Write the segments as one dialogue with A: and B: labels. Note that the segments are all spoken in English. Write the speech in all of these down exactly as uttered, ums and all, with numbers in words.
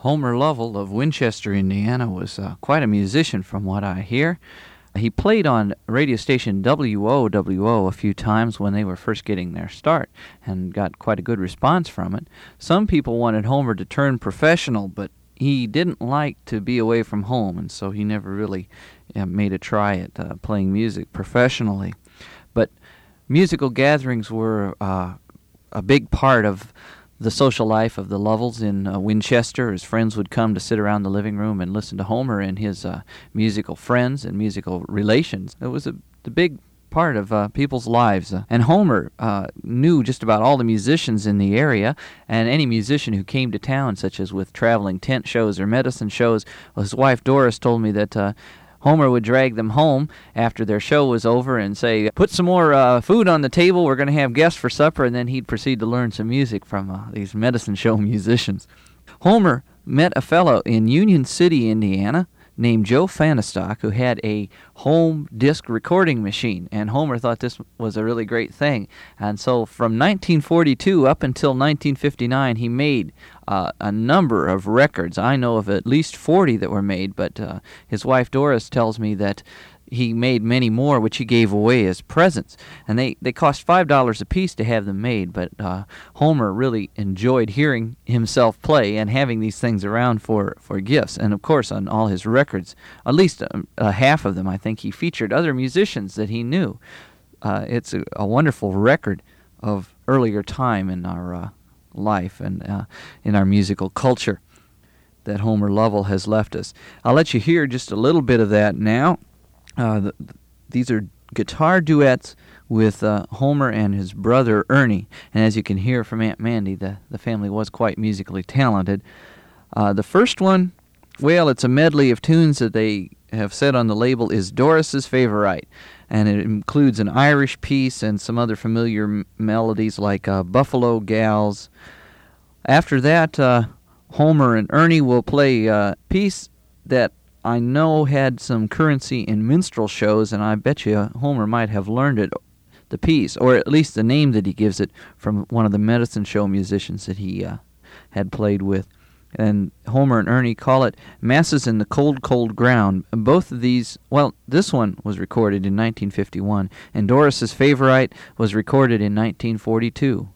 A: Homer Lovell of Winchester, Indiana, was uh, quite a musician from what I hear. He played on radio station W O W O a few times when they were first getting their start and got quite a good response from it. Some people wanted Homer to turn professional, but he didn't like to be away from home, and so he never really uh, made a try at uh, playing music professionally. But musical gatherings were uh, a big part of the social life of the Lovells in uh, Winchester. His friends would come to sit around the living room and listen to Homer and his uh, musical friends and musical relations. It was a the big part of uh, people's lives. Uh, and Homer uh, knew just about all the musicians in the area, and any musician who came to town, such as with traveling tent shows or medicine shows. Well, his wife Doris told me that uh, Homer would drag them home after their show was over and say, put some more uh, food on the table, we're going to have guests for supper, and then he'd proceed to learn some music from uh, these medicine show musicians. Homer met a fellow in Union City, Indiana, named Joe Fanistock, who had a home disc recording machine, and Homer thought this was a really great thing. And so from nineteen forty-two up until nineteen fifty-nine, he made uh, a number of records. I know of at least forty that were made, but uh, his wife Doris tells me that he made many more, which he gave away as presents. And they, they cost five dollars a piece to have them made, but uh, Homer really enjoyed hearing himself play and having these things around for, for gifts. And, of course, on all his records, at least a, a half of them, I think, he featured other musicians that he knew. Uh, it's a, a wonderful record of earlier time in our uh, life and uh, in our musical culture that Homer Lovell has left us. I'll let you hear just a little bit of that now. Uh, the, these are guitar duets with uh, Homer and his brother Ernie. And as you can hear from Aunt Mandy, the, the family was quite musically talented. Uh, the first one, well, it's a medley of tunes that they have said on the label is Doris's Favorite. And it includes an Irish piece and some other familiar m- melodies like uh, Buffalo Gals. After that, uh, Homer and Ernie will play a piece that I know had some currency in minstrel shows, and I bet you Homer might have learned it, the piece, or at least the name that he gives it, from one of the medicine show musicians that he uh, had played with. And Homer and Ernie call it Masses in the Cold, Cold Ground. And both of these, well, this one was recorded in nineteen fifty-one, and Doris's Favorite was recorded in nineteen forty-two.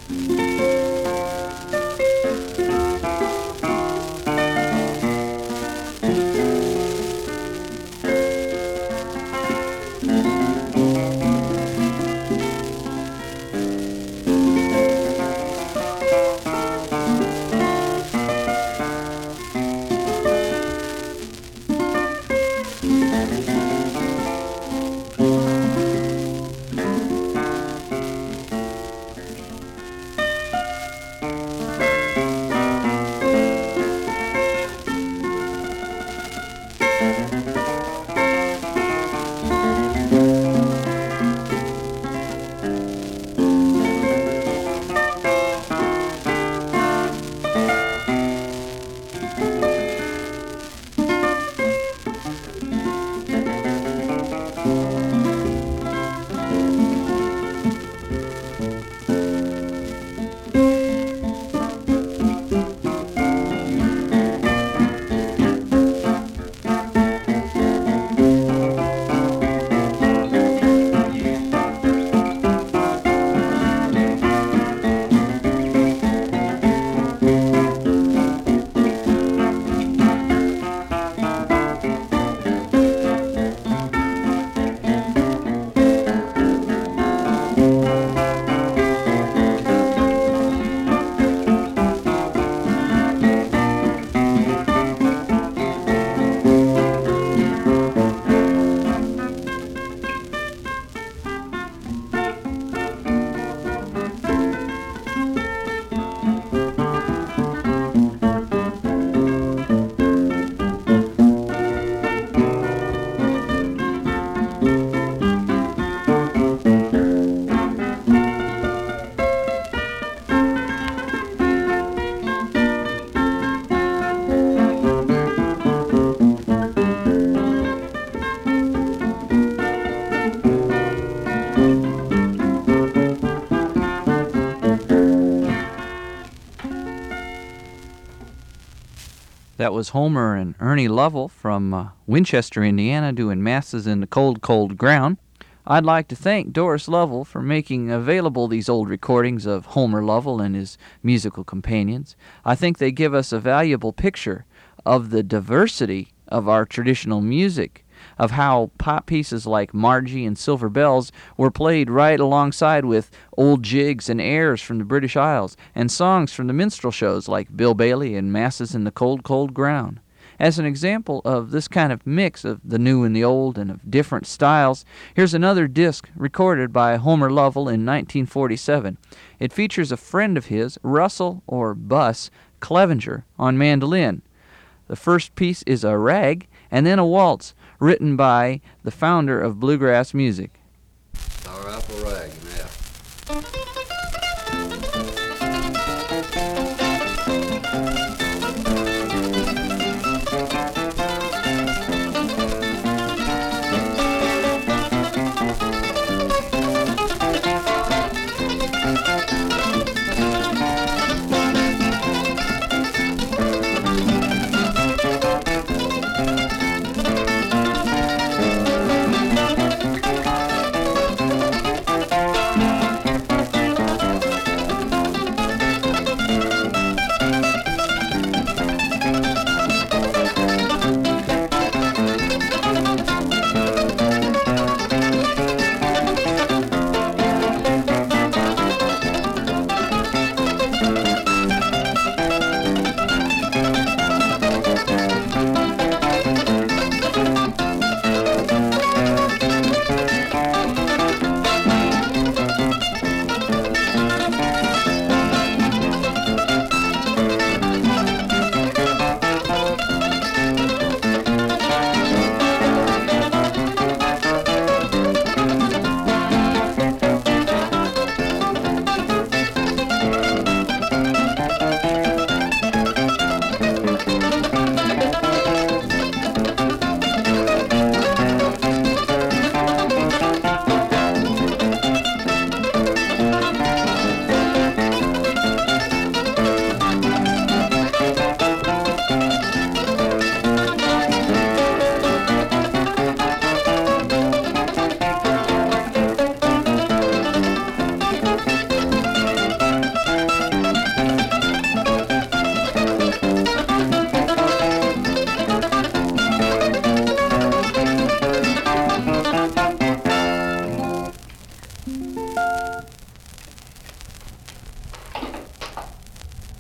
A: That was Homer and Ernie Lovell from uh, Winchester, Indiana, doing Masses in the Cold, Cold Ground. I'd like to thank Doris Lovell for making available these old recordings of Homer Lovell and his musical companions. I think they give us a valuable picture of the diversity of our traditional music, of how pop pieces like Margie and Silver Bells were played right alongside with old jigs and airs from the British Isles, and songs from the minstrel shows like Bill Bailey and Masses in the Cold, Cold Ground. As an example of this kind of mix of the new and the old and of different styles, here's another disc recorded by Homer Lovell in nineteen forty-seven. It features a friend of his, Russell, or Bus, Clevenger, on mandolin. The first piece is a rag, and then a waltz, written by the founder of bluegrass music.
B: Our apple rag, yeah.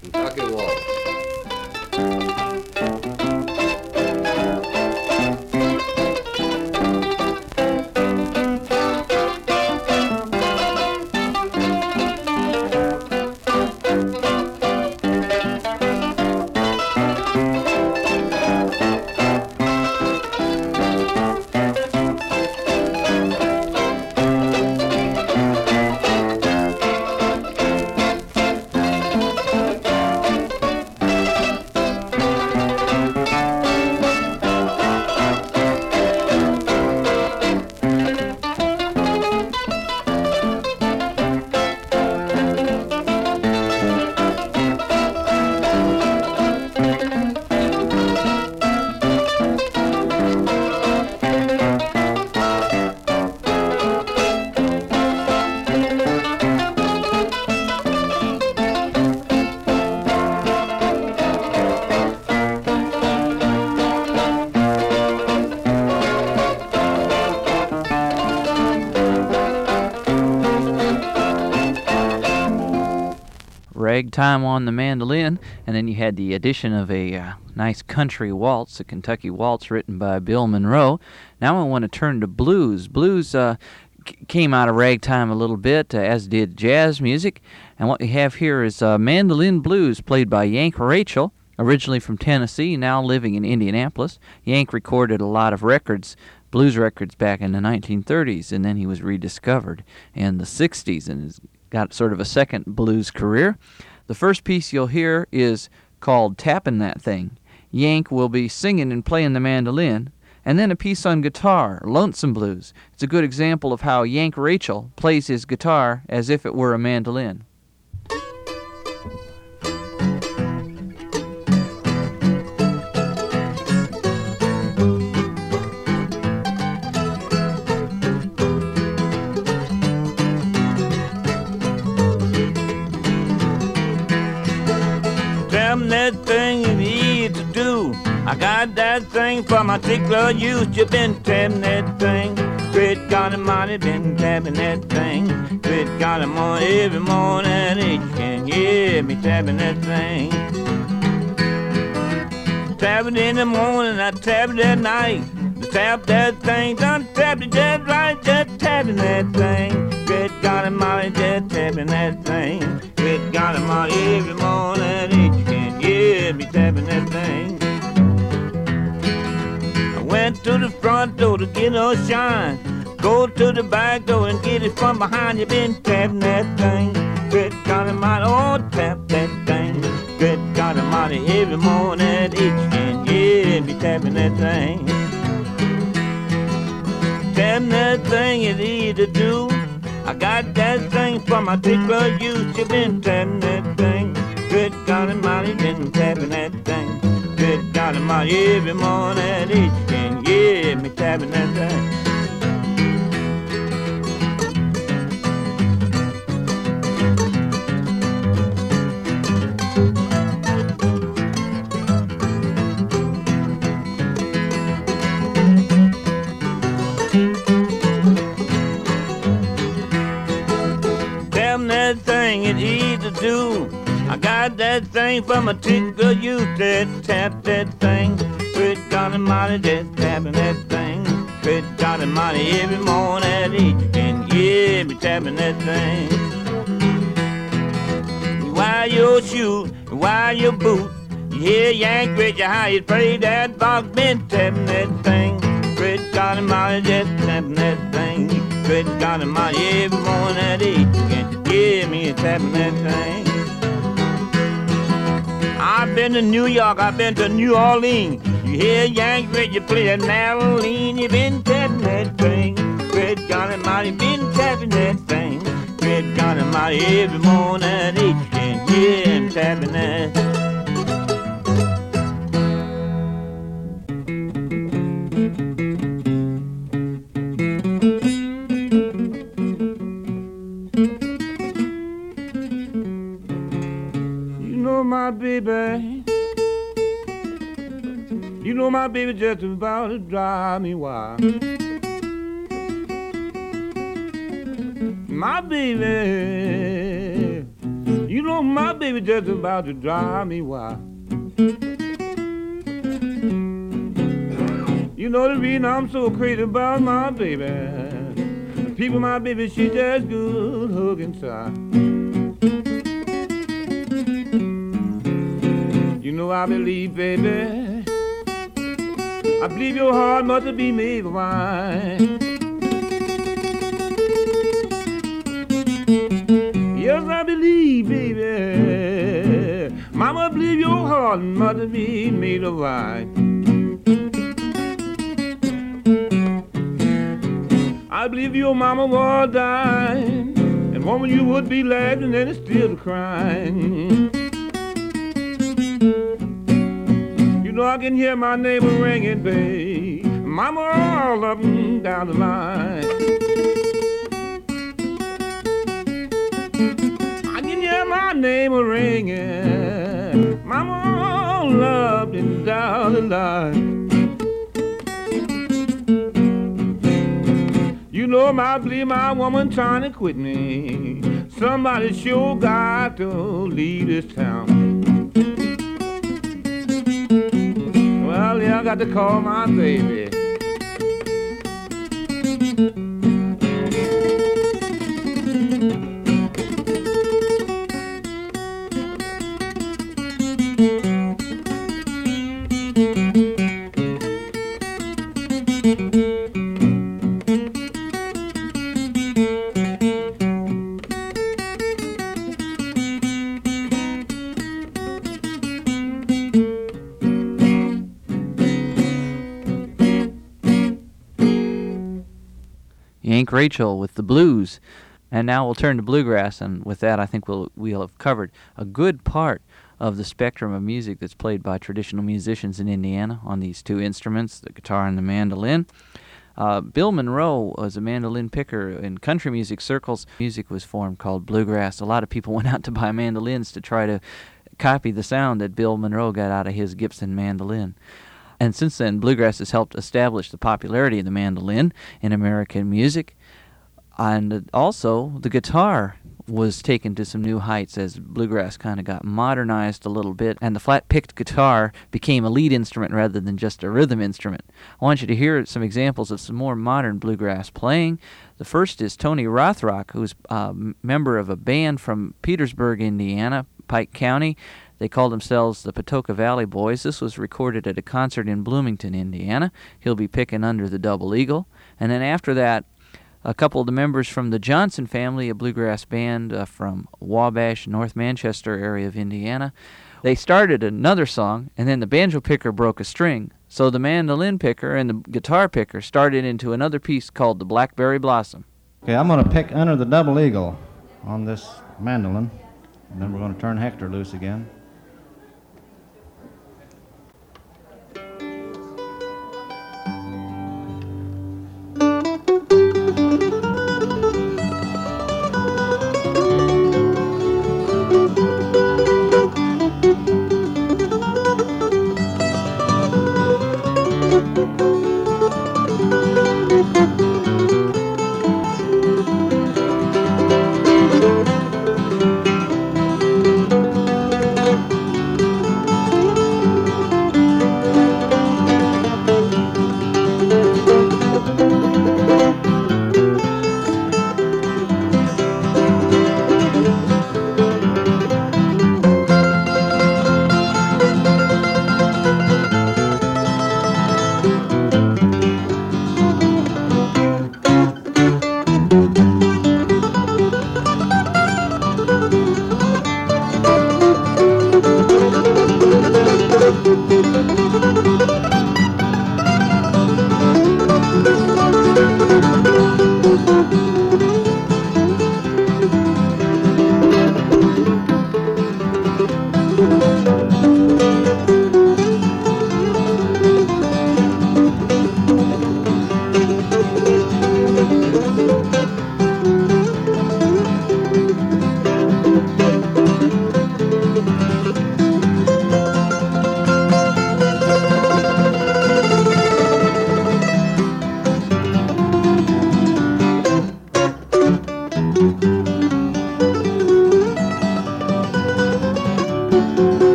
B: Kentucky Waltz.
A: Ragtime on the mandolin, and then you had the addition of a uh, nice country waltz, a Kentucky waltz written by Bill Monroe. Now I want to turn to blues. Blues uh, c- came out of ragtime a little bit, uh, as did jazz music, and what we have here is uh, mandolin blues played by Yank Rachel, originally from Tennessee, now living in Indianapolis. Yank recorded a lot of records, blues records, back in the nineteen thirties, and then he was rediscovered in the sixties and has got sort of a second blues career. The first piece you'll hear is called Tappin' That Thing. Yank will be singing and playing the mandolin, and then a piece on guitar, Lonesome Blues. It's a good example of how Yank Rachel plays his guitar as if it were a mandolin.
C: That thing is easy to do. I got that thing for my particular use. You been tapping that thing. Great God Almighty, been tapping that thing. Great God Almighty, every morning you can hear me tapping that thing. Tap it in the morning, I tap it at night. Tap that thing, done tap it just right, just tapping that thing. Great God Almighty, just tapping that thing. Great God Almighty, every morning you can hear me tapping that thing. I went to the front door to get a shine. Go to the back door and get it from behind. You been tapping that thing. Great God Almighty, oh tap that thing. Great God Almighty, every morning you can hear me tapping that thing. Tapping that thing is easy to do. I got that thing for my particular use. You been tapping that thing. Good God Almighty, been tapping that thing. Good God Almighty, every morning each can hear me tapping that thing. That thing is easy to do. I got that thing from a tickle you said tap that thing. Good God Almighty, just tapping that thing. Good God Almighty, every morning each can hear me tapping that thing. While your shoe, while your boot, you hear Yank Rachel how you play that box, been tapping that thing. Good God Almighty, just tapping that thing. Good God Almighty, every morning each can hear me tapping that thing. I've been to New York, I've been to New Orleans. You hear Yank Rachel play that mandolin, you been tapping that thing. Great God Almighty, been tapping that thing. Great God Almighty, every morning each can hear him tapping that. My baby, you know my baby just about to drive me wild. My baby, you know know my baby just about to drive me wild. You know the reason I'm so crazy about my baby. People, my baby, she just good hug inside. You know I believe, baby, I believe your heart must be made of wine. Yes, I believe, baby, mama, believe your heart must be made of wine. I believe your mama was dying, and woman, you would be laughing and still crying. You know I can hear my neighbor ringing, babe. Mama all up and down the line. I can hear my neighbor ringing. Mama all up and down the line. You know I believe my woman trying to quit me. Somebody sure got to leave this town. Well, yeah, I got to call my baby.
A: Yank Rachel with the blues. And now we'll turn to bluegrass, and with that I think we'll we'll have covered a good part of the spectrum of music that's played by traditional musicians in Indiana on these two instruments, the guitar and the mandolin. Uh, Bill Monroe was a mandolin picker in country music circles. Music was formed called bluegrass. A lot of people went out to buy mandolins to try to copy the sound that Bill Monroe got out of his Gibson mandolin. And since then, bluegrass has helped establish the popularity of the mandolin in American music. And also, the guitar was taken to some new heights as bluegrass kind of got modernized a little bit, and the flat-picked guitar became a lead instrument rather than just a rhythm instrument. I want you to hear some examples of some more modern bluegrass playing. The first is Tony Rothrock, who's a member of a band from Petersburg, Indiana, Pike County. They called themselves the Patoka Valley Boys. This was recorded at a concert in Bloomington, Indiana. He'll be picking under the Double Eagle. And then after that, a couple of the members from the Johnson family, a bluegrass band uh, from Wabash, North Manchester area of Indiana. They started another song, and then the banjo picker broke a string. So the mandolin picker and the guitar picker started into another piece called the Blackberry Blossom.
D: Okay, I'm going to pick under the Double Eagle on this mandolin, and then we're going to turn Hector loose again.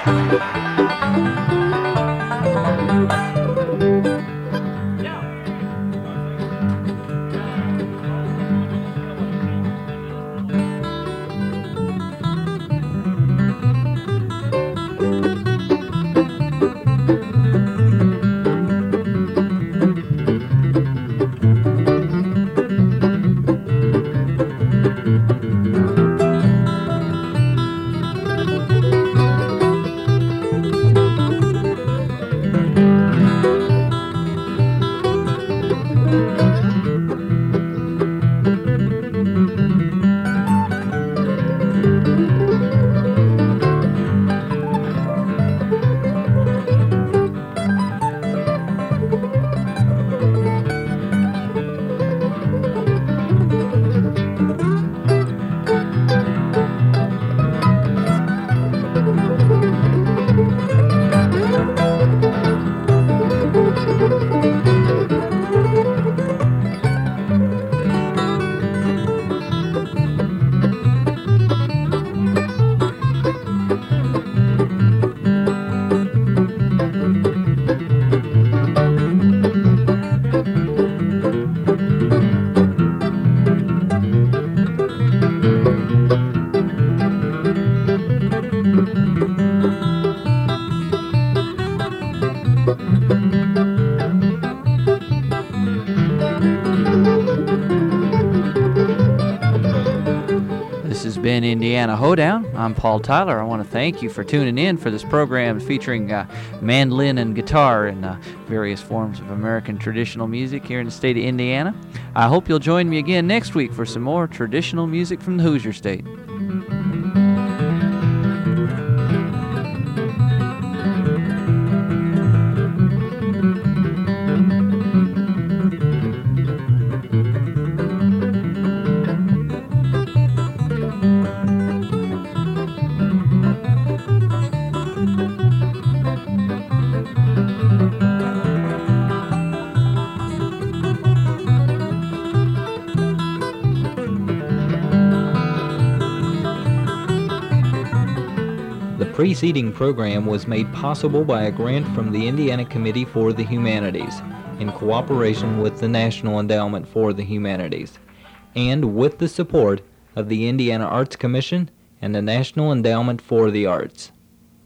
A: Indiana Hoedown. I'm Paul Tyler. I want to thank you for tuning in for this program featuring uh, mandolin and guitar and uh, various forms of American traditional music here in the state of Indiana. I hope you'll join me again next week for some more traditional music from the Hoosier State.
E: The preceding program was made possible by a grant from the Indiana Committee for the Humanities, in cooperation with the National Endowment for the Humanities, and with the support of the Indiana Arts Commission and the National Endowment for the Arts.